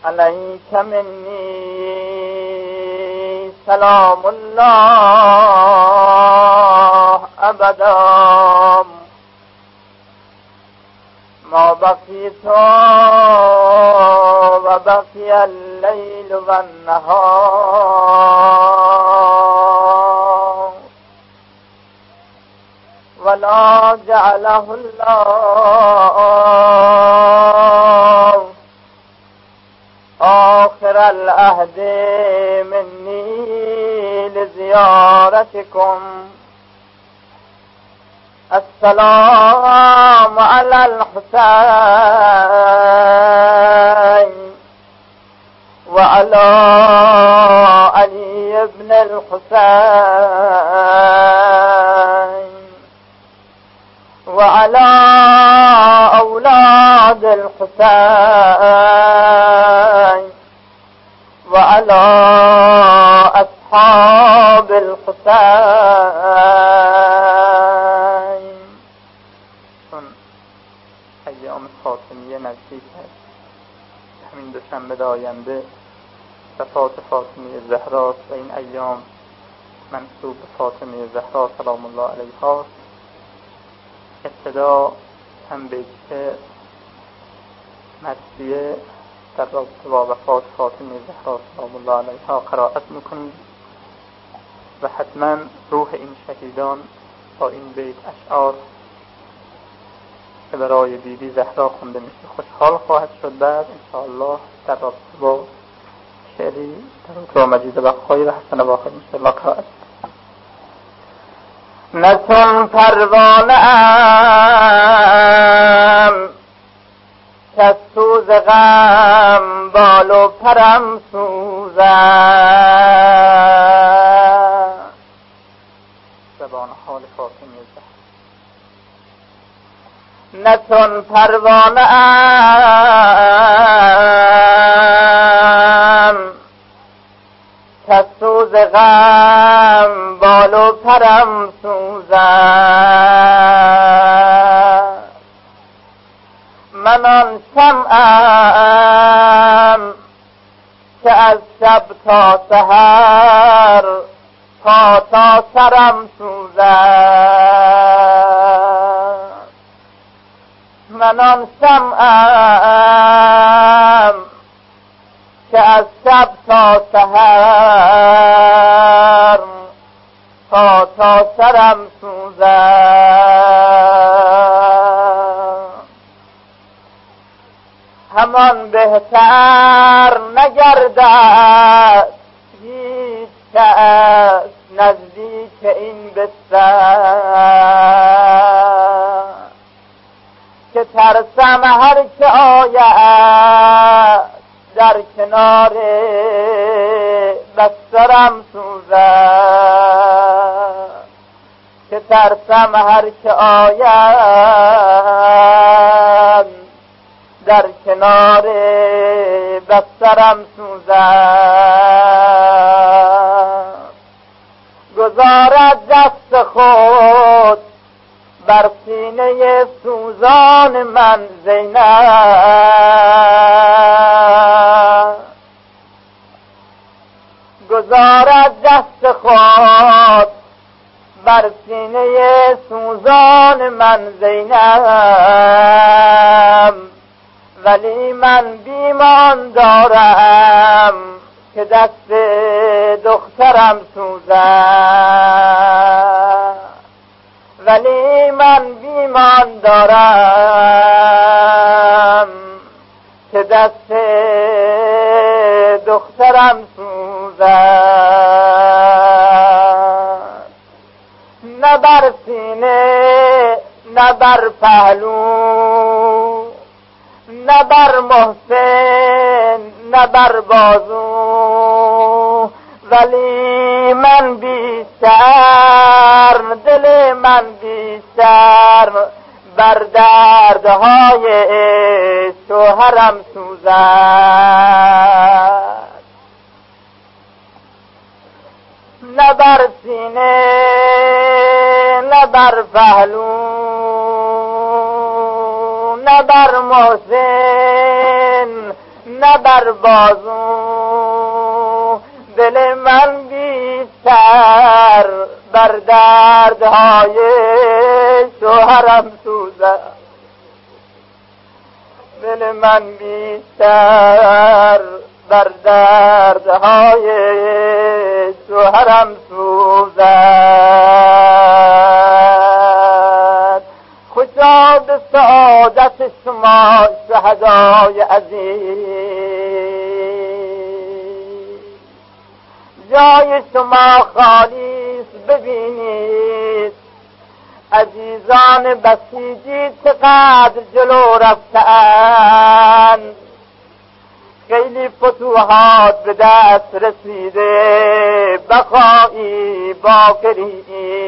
عليك مني سلام الله أبدا ما بقيت وبقي الليل والنهار ولا جعله الله آخر العهد مني لزيارتكم. السلام على الحسين وعلى علي بن الحسين وعلى أولاد الحسين وعلى أصحاب الحسين. چون ایام فاطمیه نزدیک است، همین دوشنبه آینده وفات فاطمیه زهراست و این ایام منسوب به فاطمیه زهرا سلام الله علیها است. ابتدا هم بیت مرثیه در رابطه با وفات فاطمیه زهرا سلام الله علیها قرائت میکنیم و حتما روح این شهیدان با این بیت اشعار که برای بیبی زهرا خونده میشه خوشحال خواهد شد. بعد انشاءالله در رابطه با شعری در رابطه با مجید بخایی و حسن باقی انشاءالله قرائت. نتون پروانه ام که سوز غم بال و پرم سوزم. زبان حال فاطمیه زهرا. نتون پروانه ام که سوز غم بال و پرم سوزم. من آن شمعم که از شب تا سحر پا تا سرم سوزم. من آن شمعم که از شب تا سحر پا تا سرم سوزم. همان بهتر نگردد هیچ کس نزدیک این بستر که ترسم هر که آید در کنار بسترم سوزد. که ترسم هر که آید در کنار بسترم سوزد. گذارد دست خود بر سینه سوزان من زینب. گذارد دست خود بر سینه سوزان من زینب. ولی من بیمان دارم که دست دخترم سوزد. ولی من بیمان دارم که دست دخترم سوزد. نه بر سینه نه بر پهلو نه بر محسن نه بر بازو. ولی من بیشتر دل من بیشتر بر دردهای شوهرم سوزد. نه بر سینه نه بر پهلو نه بر محسن نه بر بازو. دل من بیشتر بر دردهای شوهرم سوزد، دل من بیشتر بر دردهای شوهرم سوزد. خوشا به سعادت شما شهدای عزیز، جای شما خالیست ببینید. عزیزان بسیجی چقدر جلو رفتند، خیلی فتوحات به دست رسیده، بقایی باقری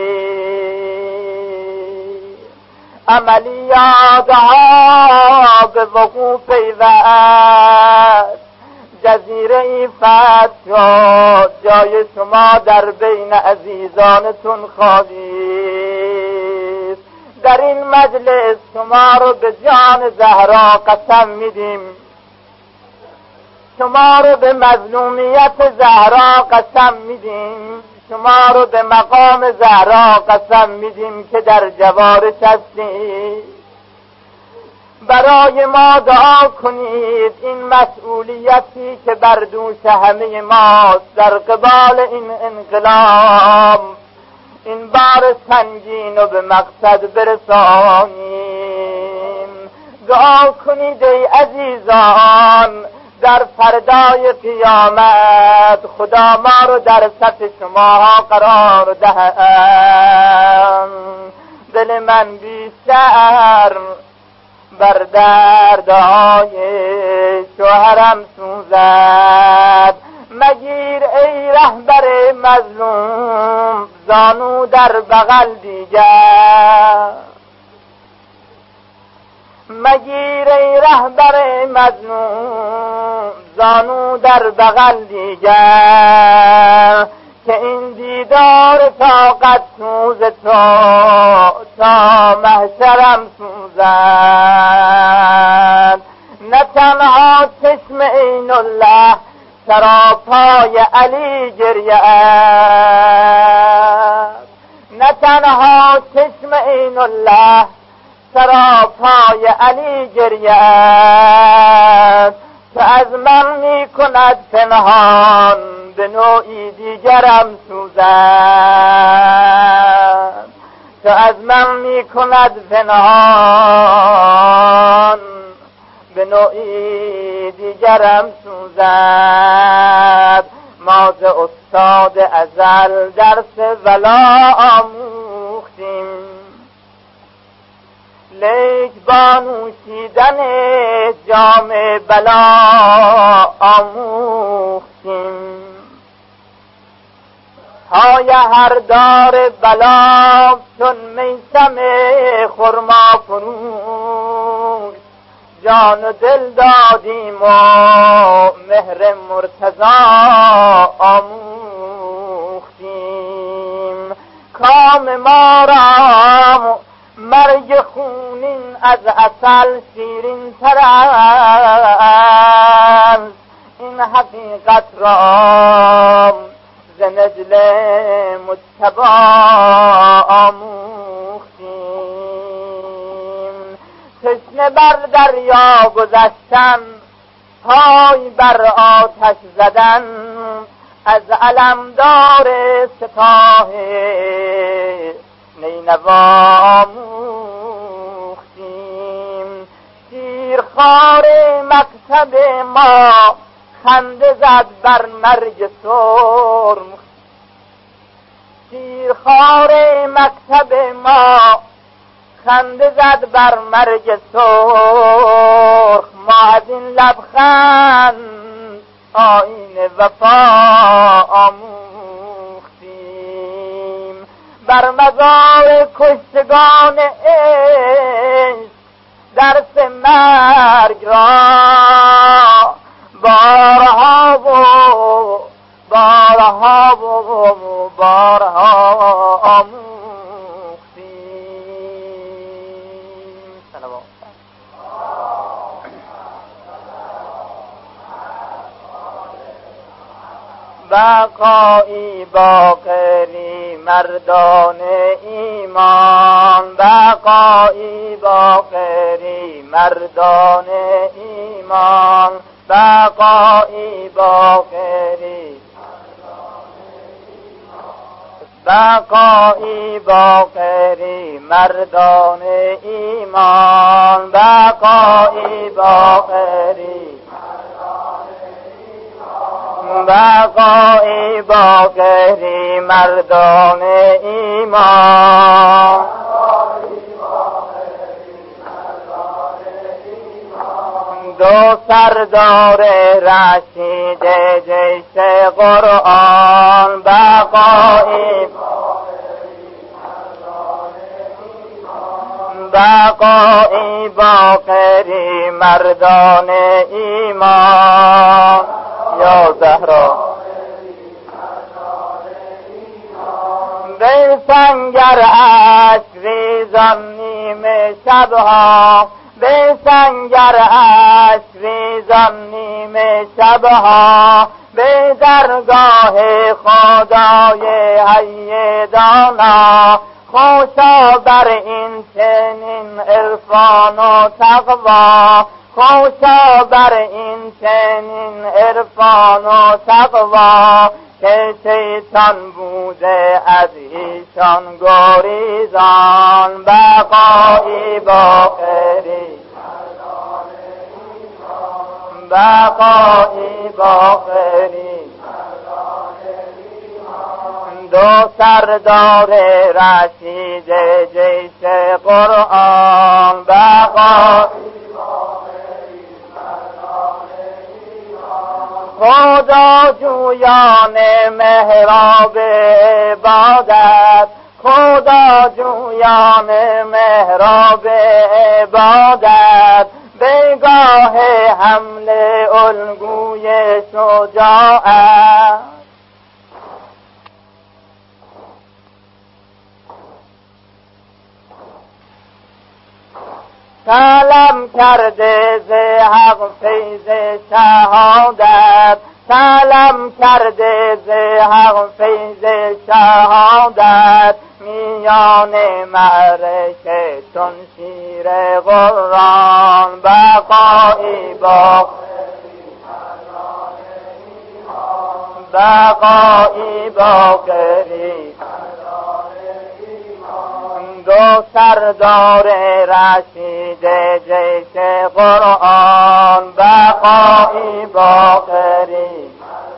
عملیاتها به وقوع پیوست. جزیره ای فتح شد، جای شما در بین عزیزانتون خالیست. در این مجلس شما رو به جان زهرا قسم میدیم، شما رو به مظلومیت زهرا قسم میدیم، شما رو به مقام زهرا قسم میدیم که در جوارش هستید. برای ما دعا کنید. این مسئولیتی که بر دوش همه ماست در قبال این انقلاب، این بار سنگین رو به مقصد برسانیم. دعا کنید ای عزیزان، در فردای قیامت خدا ما رو در صف شما قرار دهد. دل من بیشتر بر دردهای شوهرم سوزد. مگیر ای رهبر مظلوم زانو در بغل دیگر، مگیر ای رهبر مظلوم زانو در بغل دیگر، که این دیدار طاقت سوز تو تا محشرم سوزد. نه تنها چشم عین الله سراپای علی گریه است، نه تنها چشم عین الله سراپای علی گریه است، که از من می کند پنهان به نوعی دیگرم سوزد، که از من می کند پنهان به نوعی دیگرم سوزد. ما ز استاد ازل درس ولا آموختیم، لیک با نوشیدن جام بلا آموختیم. های هر دار بلا چون میسم خرما فروش، جان و دل دادیم و مهر مرتضی آموختیم. کام ما را مرگ خونین از عسل شیرین تر است، این حقیقت را ز نجل مجتبی آموختیم. تشنه بر دریا گذشتن، پای بر آتش زدن، از علمدار سپاه نینوا آموختیم. شیرخوار مکتب ما خنده زد بر مرگ سرخ، شیرخوار مکتب ما خنده زد بر مرگ سرخ. ما از این لبخند آیین وفا آموختیم. بر مزار کشتگان عشق درس مرگ را بارها و بارها و بارها آموختیم. بقایی باقری مردان ایمان، بقایی باقری مردان ایمان، بقایی باقری، بقایی باقری مردان ایمان، بقایی باقری، بقایی باقری مردان ایمان. دو سردار رشید جیش قرآن، بقایی بقایی باقری مردان ایمان. یا زهرا به سنگر ریزان نیمه شبها، به سنگر ریزان نیمه شبها، به درگاه خدای حی دانا. خوشا بر این چنین عرفان و تقوا، خوشا بر این چنین عرفان و تقوا، که شیطان بوده از ایشان گریزان. بقایی باقری، بقایی باقری، دو سردار رشید جیش قرآن، بقایی خدا جویان محراب عبادت، خدا جویان محراب عبادت، بگاه حمل الگوی شجاعت. سلام کرده ز حق فیض شهادت، سلام کرده ز حق فیض شهادت، میان معرکه چون شیر غران. بقایی باقری، بقایی باقری، دو سردار رشید جیش قرآن، بقایی باقری،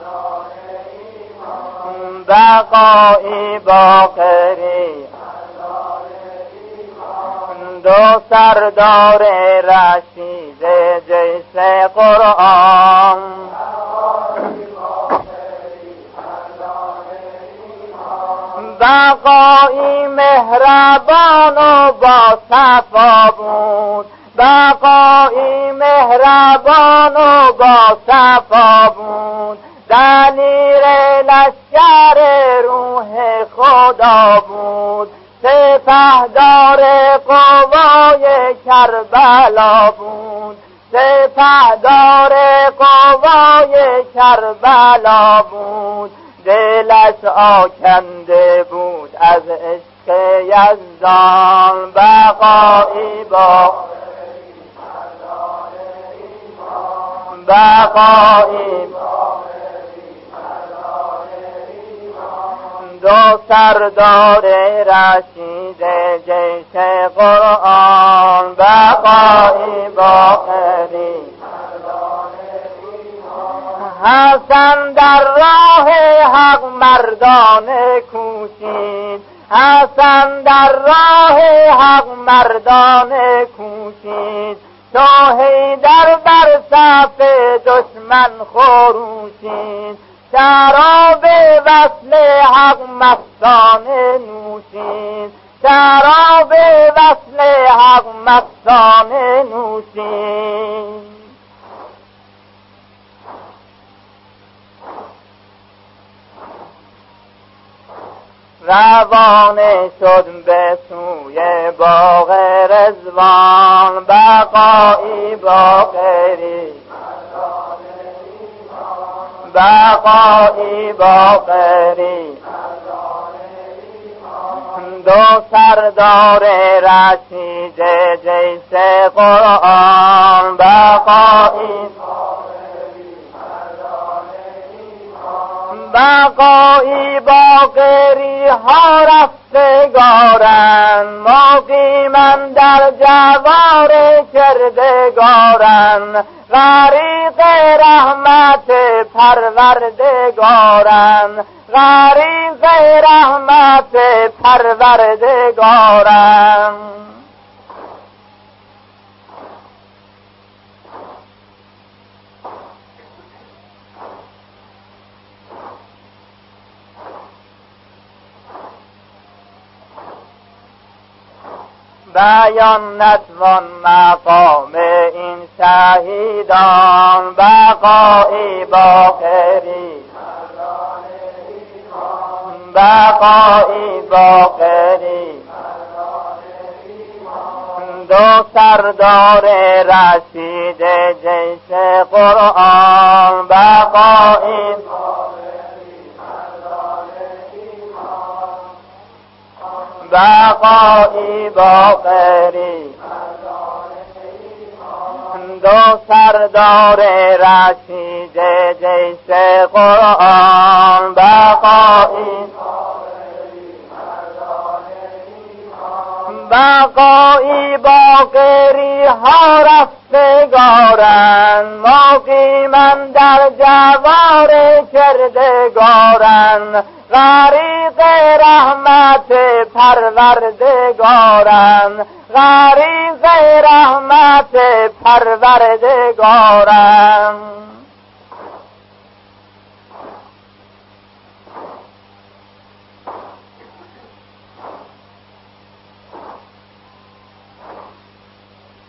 بقایی باقری، دو سردار رشید جیش قرآن. بقایی مهربان و با صفا بود، بقایی مهربان و با صفا بود، دلیر لشکر روح خدا بود، سپهدار قوای کربلا بود، سپهدار قوای کربلا بود، دلش آکنده بود از عشق یزدان. بقایی باقری، بقایی دو سردار رشید جیش قرآن، بقایی باقری، حسن در راه حق مردانه کوشید، حسن در راه حق مردانه کوشید، شاهیدر بر صف دشمن خروشید، شراب وصل حق مستانه نوشید، شراب وصل حق مستانه نوشید. روانه شد به سوی باغ رضوان، بقایی باقری، بقایی باقری دو سردار رشید جیسه قرآن بقایی بقایی باقری ها رفتگارن مقیمن در جوار کردگارن غریق رحمت پروردگارن غریق رحمت پروردگارن بیان نتوان مقام این شهیدان بقایی باقری بقایی باقری دو سردار رشید جیش قرآن بقایی بقایی باقری دو سردار رشید جیش قرآن بقایی بقایی باقری ها رفتگارن مقیمن در جوار کردگارن غریق رحمت پروردگارن غریق رحمت پروردگارن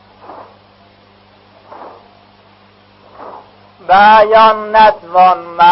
بیان نتوان